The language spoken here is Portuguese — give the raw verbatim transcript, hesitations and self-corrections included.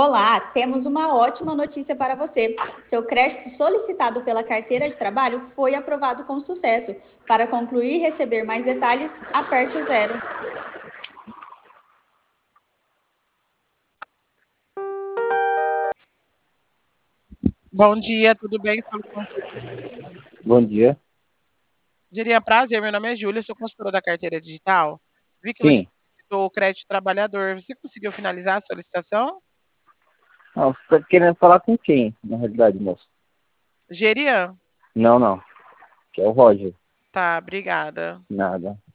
Olá, temos uma ótima notícia para você. Seu crédito solicitado pela carteira de trabalho foi aprovado com sucesso. Para concluir e receber mais detalhes, aperte o zero. Bom dia, tudo bem? Falo com- Bom dia. Diria prazer, meu nome é Júlia, sou consultora da carteira digital. Vi que você Sim. solicitou o crédito trabalhador. Você conseguiu finalizar a solicitação? Ah, você está querendo falar com quem, na realidade, moço? Gerian? Não, não. Que é o Roger. Tá, obrigada. Nada.